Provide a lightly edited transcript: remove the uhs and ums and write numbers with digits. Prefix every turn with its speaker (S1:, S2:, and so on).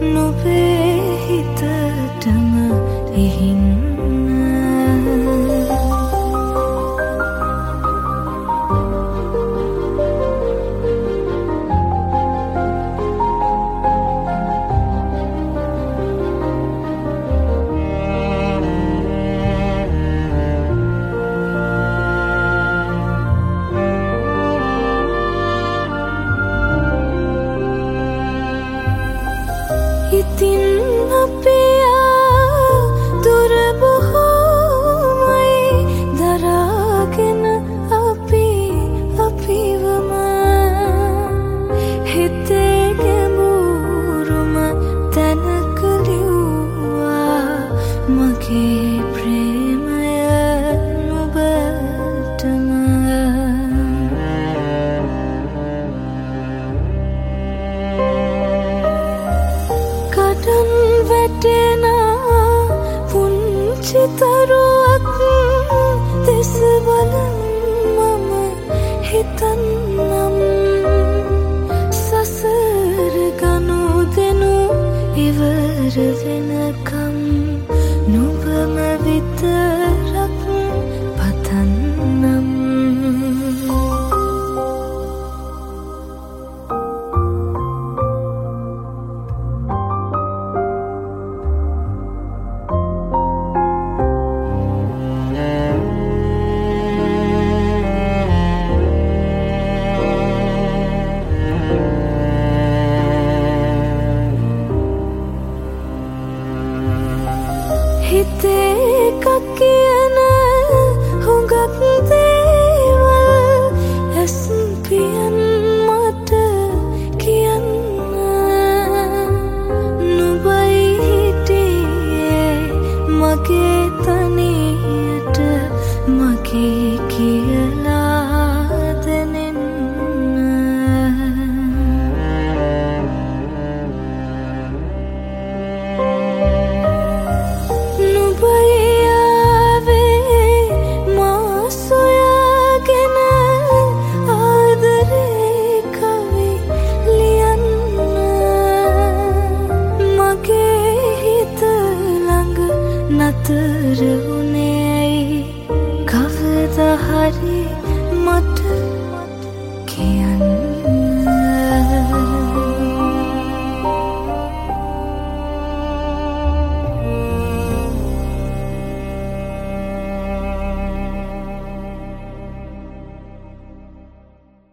S1: නුඹේ හිතටම ඉහින්න ඉතින් අපි දුර බොහෝමයි දරාගෙන අපිවම හිතේ ගැඹුරුම තැනක ලිව්වා මගේ ප්‍රේමය නුඹටම කඩන් වැටෙන පුංචි තරුවක් දෙස බලන් මම හිතන්නම් සසර ගනුදෙනු ඉවර වෙනකම් නුඹම විතරක් පතන්නම් හිතේ එකක් කියන හුඟක් දේවල් ඇස් පියන් මට කියන්න නුඹයි හිටියේ මගේ තනියට මගේ කියලා දැනෙන්න නතර වුණේ ඇයි කවදා හරි